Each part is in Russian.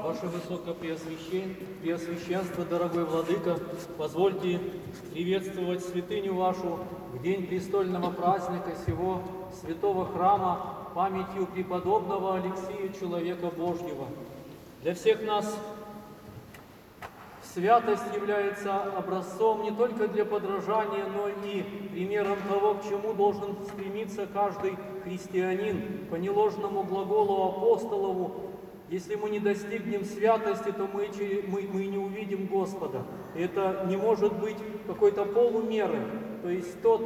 Ваше Высокопреосвященство, дорогой Владыка, позвольте приветствовать святыню вашу в день престольного праздника сего святого храма памятью преподобного Алексия, человека Божьего. Для всех нас святость является образцом не только для подражания, но и примером того, к чему должен стремиться каждый христианин. По неложному глаголу апостолову: если мы не достигнем святости, то мы не увидим Господа. И это не может быть какой-то полумеры. То есть тот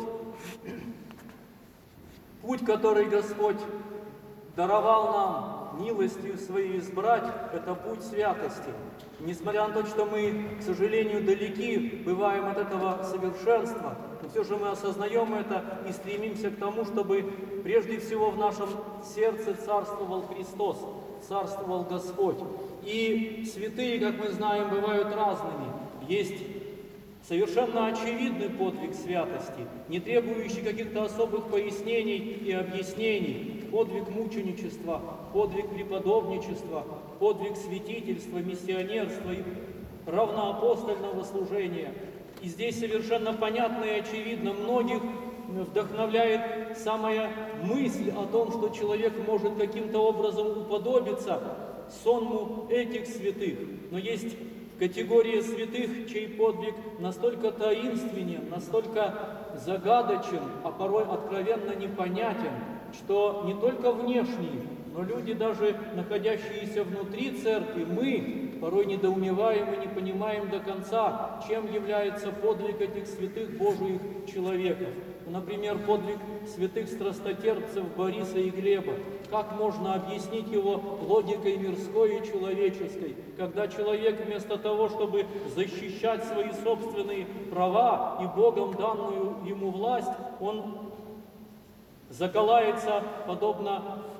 путь, который Господь даровал нам милостью своей избрать, это путь святости. Несмотря на то, что мы, к сожалению, далеки бываем от этого совершенства, но все же мы осознаем это и стремимся к тому, чтобы прежде всего в нашем сердце царствовал Христос, царствовал Господь. И святые, как мы знаем, бывают разными. Есть совершенно очевидный подвиг святости, не требующий каких-то особых пояснений и объяснений. Подвиг мученичества, подвиг преподобничества, подвиг святительства, миссионерства и равноапостольного служения. И здесь совершенно понятно и очевидно, многих вдохновляет самая мысль о том, что человек может каким-то образом уподобиться сонму этих святых. Но есть категория святых, чей подвиг настолько таинственен, настолько загадочен, а порой откровенно непонятен, что не только внешние, но люди, даже находящиеся внутри церкви, мы порой недоумеваем и не понимаем до конца, чем является подвиг этих святых Божьих человеков. Например, подвиг святых страстотерпцев Бориса и Глеба. Как можно объяснить его логикой мирской и человеческой, когда человек вместо того, чтобы защищать свои собственные права и Богом данную ему власть, он заколается подобно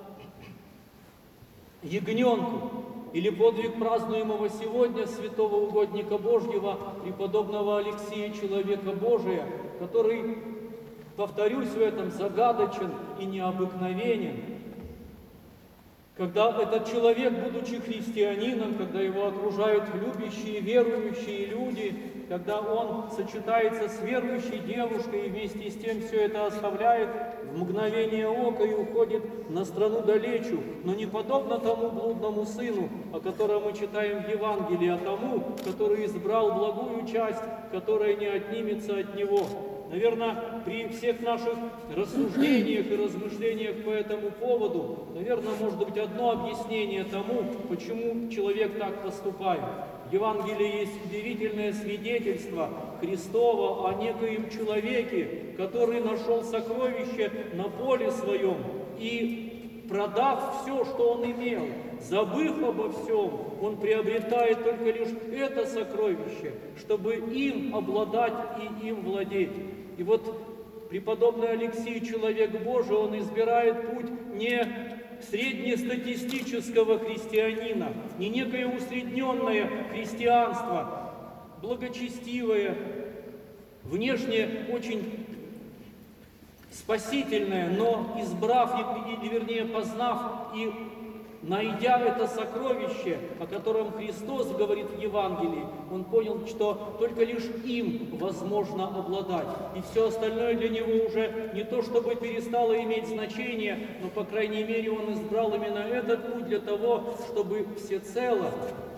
ягненку. Или подвиг празднуемого сегодня святого угодника Божьего, преподобного Алексия, человека Божия, который, повторюсь в этом, загадочен и необыкновенен. Когда этот человек, будучи христианином, когда его окружают любящие, верующие люди, когда он сочетается с верующей девушкой и вместе с тем все это оставляет в мгновение ока и уходит на страну далечу, но не подобно тому блудному сыну, о котором мы читаем в Евангелии, а тому, который избрал благую часть, которая не отнимется от него. Наверное, при всех наших рассуждениях и размышлениях по этому поводу, наверное, может быть одно объяснение тому, почему человек так поступает. В Евангелии есть удивительное свидетельство Христово о некоем человеке, который нашел сокровище на поле своем и, продав все, что он имел, забыв обо всем, он приобретает только лишь это сокровище, чтобы им обладать и им владеть. И вот преподобный Алексий, человек Божий, он избирает путь не среднестатистического христианина, не некое усредненное христианство, благочестивое, внешне очень спасительное, но избрав, или вернее познав и найдя это сокровище, о котором Христос говорит в Евангелии, он понял, что только лишь им возможно обладать. И все остальное для него уже не то чтобы перестало иметь значение, но, по крайней мере, он избрал именно этот путь для того, чтобы всецело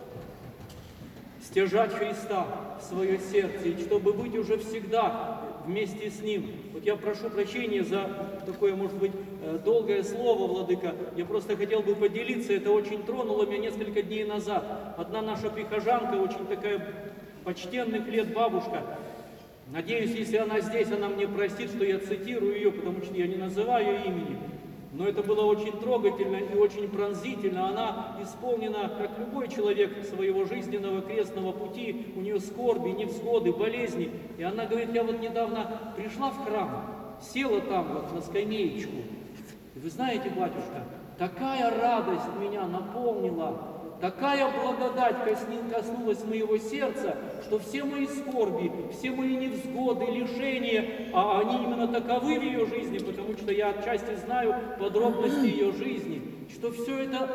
стяжать Христа в свое сердце, и чтобы быть уже всегда вместе с Ним. Вот я прошу прощения за такое, может быть, долгое слово, Владыка. Я просто хотел бы поделиться, это очень тронуло меня несколько дней назад. Одна наша прихожанка, очень такая почтенных лет бабушка, надеюсь, если она здесь, она мне простит, что я цитирую ее, потому что я не называю ее имени. Но это было очень трогательно и очень пронзительно. Она исполнена, как любой человек, своего жизненного крестного пути. У нее скорби, невзгоды, болезни. И она говорит: я вот недавно пришла в храм, села там вот на скамеечку. И вы знаете, батюшка, такая радость меня наполнила, такая благодать коснулась моего сердца, что все мои скорби, все мои невзгоды, лишения, а они именно таковы в ее жизни, потому что я отчасти знаю подробности ее жизни, что все это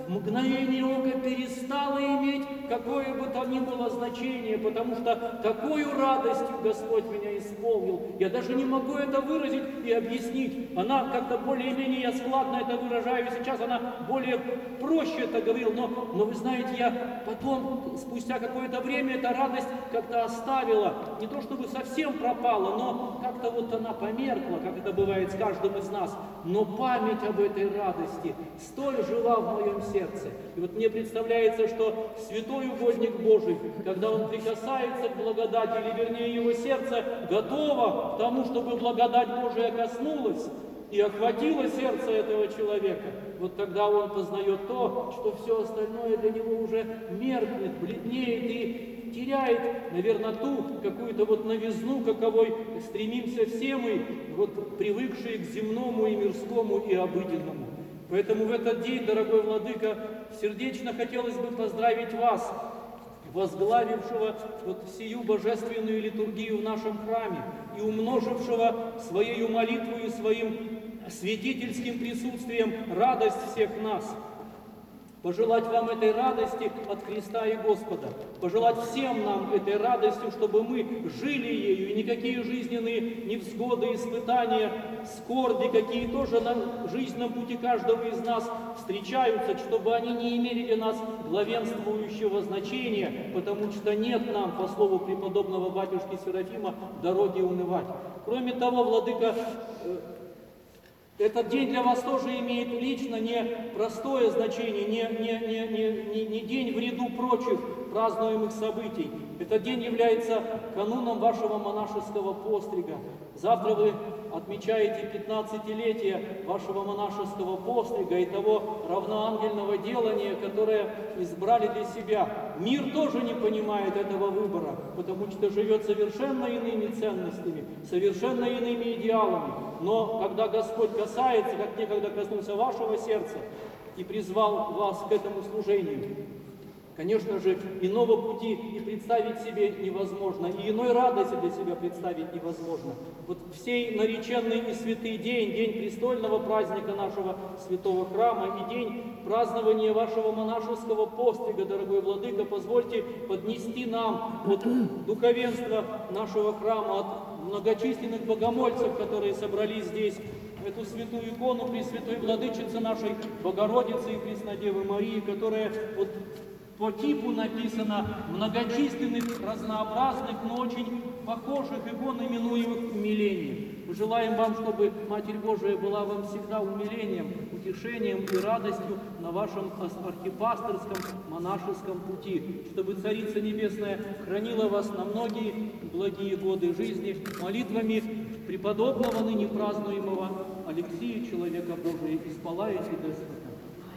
в мгновение ока перестало иметь какое бы то ни было значение, потому что такую радостью Господь меня исполнил. Я даже не могу это выразить и объяснить. Она как-то более-менее, я складно это выражаю, сейчас она более проще это говорил, но вы знаете, я потом, спустя какое-то время, эта радость как-то оставила. Не то чтобы совсем пропала, но как-то вот она померкла, как это бывает с каждым из нас. Но память об этой радости столь жила в моем сердце. И вот мне представляется, что святой угодник Божий, когда он прикасается к благодати, или вернее его сердце готово к тому, чтобы благодать Божия коснулась и охватила сердце этого человека, вот тогда он познает то, что все остальное для него уже меркнет, бледнеет и теряет, наверное, ту какую-то вот новизну, каковой стремимся все мы, вот привыкшие к земному и мирскому и обыденному. Поэтому в этот день, дорогой Владыка, сердечно хотелось бы поздравить вас, возглавившего вот сию божественную литургию в нашем храме и умножившего своей молитвой и своим святительским присутствием радость всех нас. Пожелать вам этой радости от Христа и Господа. Пожелать всем нам этой радостью, чтобы мы жили ею, и никакие жизненные невзгоды, испытания, скорби, какие тоже на жизненном пути каждого из нас встречаются, чтобы они не имели для нас главенствующего значения, потому что нет нам, по слову преподобного батюшки Серафима, дороги унывать. Кроме того, Владыка, этот день для вас тоже имеет лично не простое значение, не день в ряду прочих празднуемых событий. Этот день является кануном вашего монашеского пострига. Завтра вы отмечаете 15-летие вашего монашеского пострига и того равноангельного делания, которое избрали для себя. Мир тоже не понимает этого выбора, потому что живет совершенно иными ценностями, совершенно иными идеалами. Но когда Господь касается, как некогда коснулся вашего сердца и призвал вас к этому служению, конечно же, иного пути и представить себе невозможно, и иной радости для себя представить невозможно. Вот в сей нареченный и святый день, день престольного праздника нашего святого храма и день празднования вашего монашеского пострига, дорогой Владыка, позвольте поднести нам от духовенства нашего храма, от многочисленных богомольцев, которые собрались здесь, эту святую икону Пресвятой Владычицы нашей Богородицы и Преснодевы Марии, которая вот по типу написано многочисленных, разнообразных, но очень похожих икон, именуемых умилением. Мы желаем вам, чтобы Матерь Божия была вам всегда умилением, утешением и радостью на вашем архипасторском монашеском пути, чтобы Царица Небесная хранила вас на многие благие годы жизни молитвами преподобного ныне празднуемого Алексия, человека Божия, и спалаете Господа.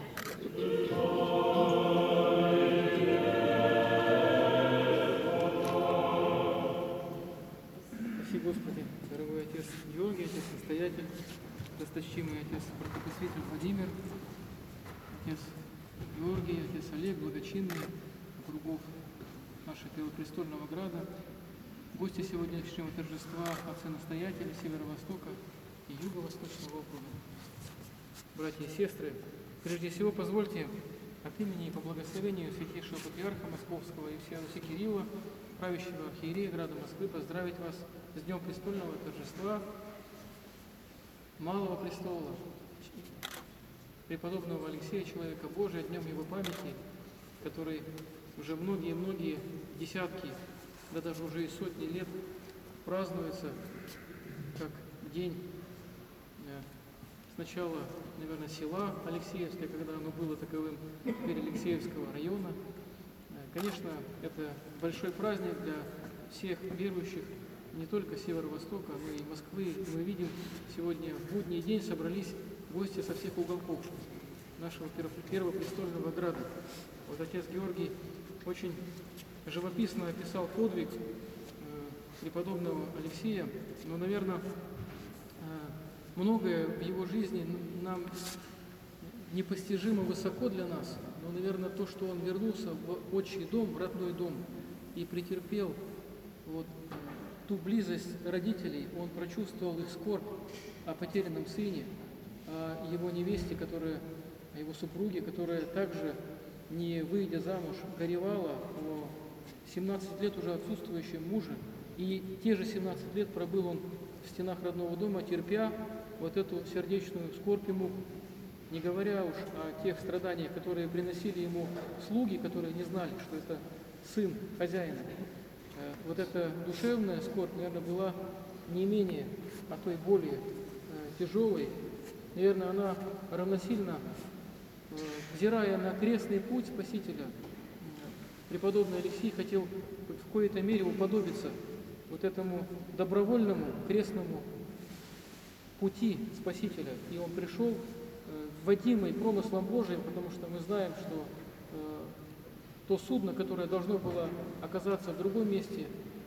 Спаси, Господи, дорогой отец Георгий, отец настоятель, досточтимый отец протопресвитер Владимир, отец Георгий, отец Олег, благочинный, округов нашего Первопрестольного града, гости сегодняшнего торжества отцы-настоятели Северо-Востока и Юго-Восточного округа. Братья и сестры, прежде всего позвольте от имени и по благословению святейшего патриарха Московского и всея Руси Кирилла, правящего архиерея града Москвы, поздравить вас с Днем престольного торжества Малого престола, преподобного Алексея, человека Божия, днем его памяти, который уже многие-многие десятки, да даже уже и сотни лет празднуется как день сначала, наверное, села Алексеевское, когда оно было таковым, теперь Алексеевского района. Конечно, это большой праздник для всех верующих, не только Северо-Востока, но и Москвы. Мы видим, сегодня в будний день собрались гости со всех уголков нашего первопрестольного града. Вот отец Георгий очень живописно описал подвиг преподобного Алексея, но, наверное, многое в его жизни нам непостижимо высоко для нас, но, наверное, то, что он вернулся в отчий дом, в родной дом и претерпел вот ту близость родителей, он прочувствовал их скорбь о потерянном сыне, о его невесте, которая о его супруге, которая также, не выйдя замуж, горевала о 17 лет уже отсутствующем муже. И те же 17 лет пробыл он в стенах родного дома, терпя вот эту сердечную скорбь и муку. Не говоря уж о тех страданиях, которые приносили ему слуги, которые не знали, что это сын хозяина. Вот эта душевная скорбь, наверное, была не менее, а то и более тяжелой. Наверное, она равносильно, взирая на крестный путь Спасителя, преподобный Алексий хотел в какой-то мере уподобиться вот этому добровольному крестному пути Спасителя. И он пришел, вводимый промыслом Божиим, потому что мы знаем, что то судно, которое должно было оказаться в другом месте,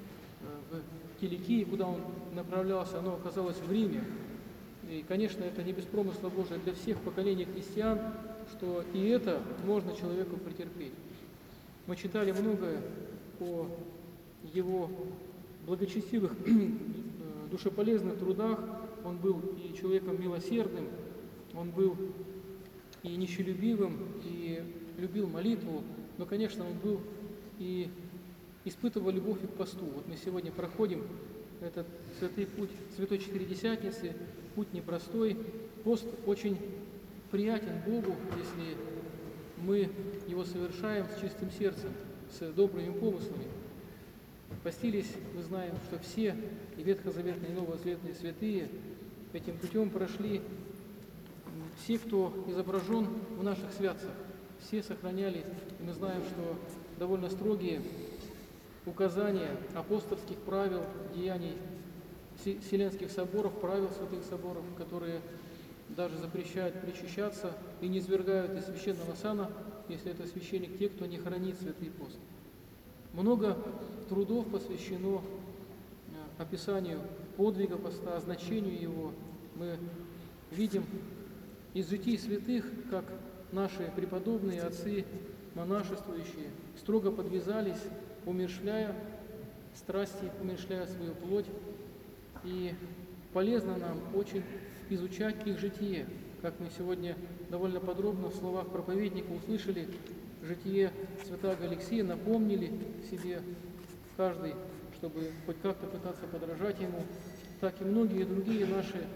в Киликии, куда он направлялся, оно оказалось в Риме. И, конечно, это не без промысла Божия для всех поколений христиан, что и это можно человеку претерпеть. Мы читали многое о его благочестивых, душеполезных трудах. Он был и человеком милосердным, он был и нищелюбивым, и любил молитву, но, конечно, он был и испытывал любовь и к посту. Вот мы сегодня проходим этот святый путь Святой Четыредесятницы, путь непростой. Пост очень приятен Богу, если мы его совершаем с чистым сердцем, с добрыми помыслами. Постились, мы знаем, что все, и ветхозаветные, и новозаветные святые, этим путем прошли. Все, кто изображен в наших святцах, все сохраняли, и мы знаем, что довольно строгие указания апостольских правил, деяний Вселенских соборов, правил святых соборов, которые даже запрещают причащаться и не свергают из священного сана, если это священник, те, кто не хранит святый пост. Много трудов посвящено описанию подвига поста, значению его. Мы видим из житий святых, как наши преподобные отцы, монашествующие, строго подвязались, умерщвляя страсти, умерщвляя свою плоть. И полезно нам очень изучать их житие, как мы сегодня довольно подробно в словах проповедника услышали житие святаго Алексия, напомнили себе каждый, чтобы хоть как-то пытаться подражать ему, так и многие другие наши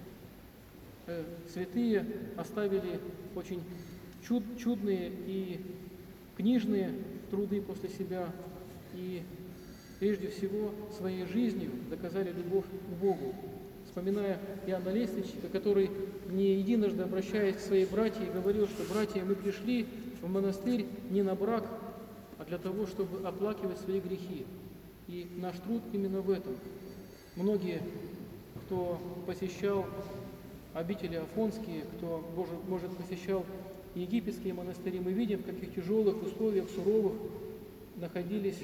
святые оставили очень чудные и книжные труды после себя, и прежде всего своей жизнью доказали любовь к Богу. Вспоминая Иоанна Лествичника, который не единожды, обращаясь к своей братьям, говорил, что «братья, мы пришли в монастырь не на брак, а для того, чтобы оплакивать свои грехи». И наш труд именно в этом. Многие, кто посещал обители афонские, кто, может, посещал египетские монастыри, мы видим, в каких тяжелых условиях, суровых находились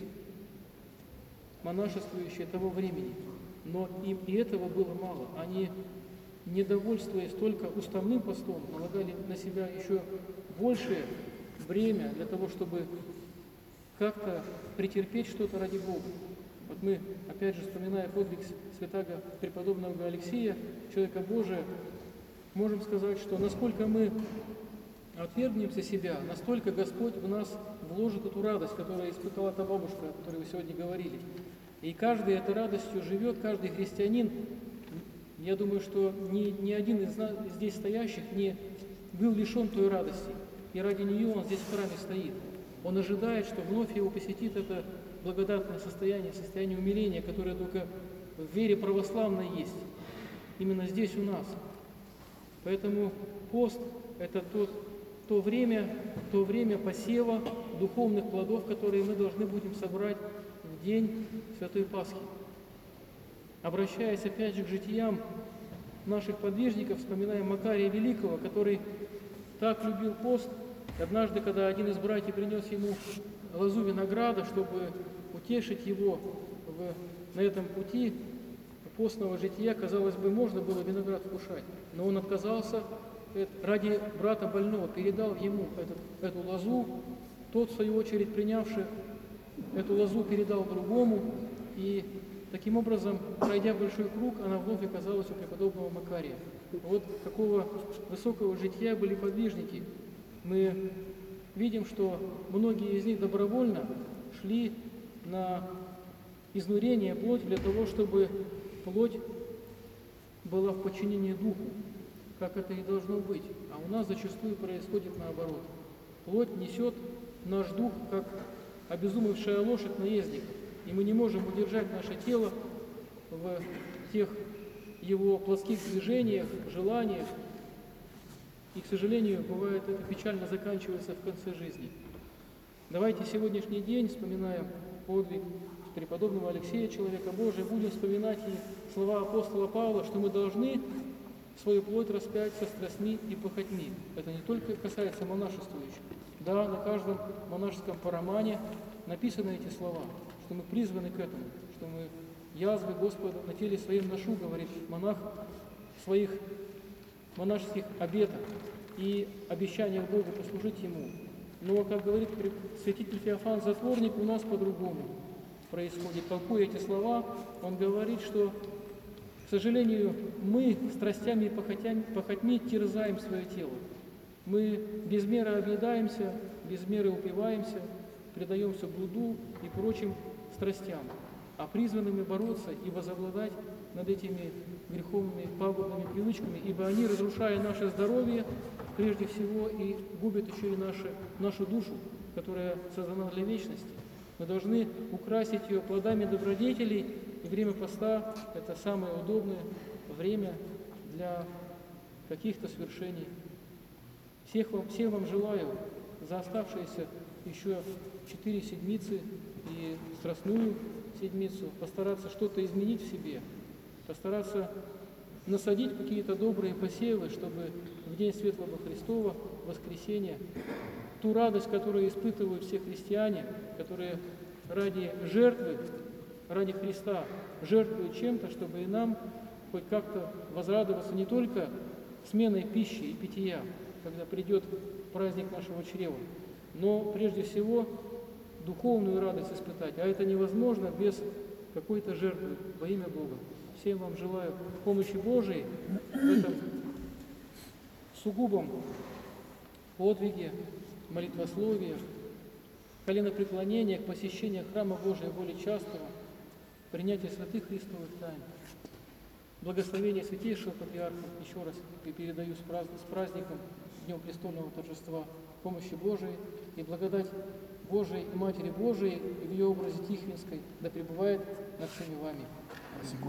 монашествующие того времени. Но им и этого было мало. Они, не довольствуясь только уставным постом, налагали на себя еще большее бремя для того, чтобы как-то претерпеть что-то ради Бога. Вот мы, опять же, вспоминая подвиг святаго преподобного Алексия, человека Божия, можем сказать, что насколько мы отвергнемся себя, настолько Господь в нас вложит эту радость, которую испытала та бабушка, о которой вы сегодня говорили. И каждый этой радостью живет, каждый христианин. Я думаю, что ни один из нас, здесь стоящих не был лишен той радости. И ради нее он здесь в храме стоит. Он ожидает, что вновь его посетит это благодатное состояние, состояние умиления, которое только в вере православной есть. Именно здесь у нас. Поэтому пост – это то время посева духовных плодов, которые мы должны будем собрать в день Святой Пасхи. Обращаясь опять же к житиям наших подвижников, вспоминаем Макария Великого, который так любил пост. Однажды, когда один из братьев принес ему лозу винограда, чтобы утешить его на этом пути постного жития, казалось бы, можно было виноград вкушать, но он отказался ради брата больного, передал ему эту лозу. Тот, в свою очередь, принявший эту лозу, передал другому, и таким образом, пройдя большой круг, она вновь оказалась у преподобного Макария. Вот какого высокого жития были подвижники. Мы видим, что многие из них добровольно шли на изнурение плоти для того, чтобы плоть была в подчинении духу, как это и должно быть. А у нас зачастую происходит наоборот. Плоть несет наш дух, как обезумевшая лошадь наездник, и мы не можем удержать наше тело в тех его плотских движениях, желаниях. И, к сожалению, бывает, это печально заканчивается в конце жизни. Давайте сегодняшний день, вспоминая подвиг преподобного Алексея, человека Божия, будем вспоминать и слова апостола Павла, что мы должны свою плоть распять со страстьми и похотьми. Это не только касается монашествующих. Да, на каждом монашеском парамане написаны эти слова, что мы призваны к этому, что мы язвы Господа на теле своем ношу, говорит монах в своих монашеских обетах и обещаниях Богу послужить Ему. Но, как говорит святитель Феофан Затворник, у нас по-другому происходит. Толкуя эти слова, он говорит, что, к сожалению, мы страстями и похотьми терзаем свое тело. Мы без меры объедаемся, без меры упиваемся, предаемся блуду и прочим страстям, а призванными бороться и возобладать над этими греховными пагубными привычками, ибо они, разрушая наше здоровье, прежде всего и губят еще и нашу душу, которая создана для вечности. Мы должны украсить ее плодами добродетелей, и время поста – это самое удобное время для каких-то свершений. Всех вам желаю за оставшиеся еще 4 седмицы и Страстную седмицу постараться что-то изменить в себе, постараться насадить какие-то добрые посевы, чтобы в день Светлого Христова, воскресенья, ту радость, которую испытывают все христиане, которые ради жертвы, ради Христа жертвуют чем-то, чтобы и нам хоть как-то возрадоваться не только сменой пищи и питья, когда придет праздник нашего чрева, но прежде всего духовную радость испытать. А это невозможно без какой-то жертвы во имя Бога. Всем вам желаю помощи Божией в этом сугубом подвиге, молитвословиях, коленопреклонениях, посещениях храма Божия более частого, принятия святых Христовых тайн. Благословение Святейшего Патриарха еще раз передаю с праздником Днем Престольного Торжества помощи Божией и благодать Божией и Матери Божией и в ее образе Тихвинской да пребывает над всеми вами.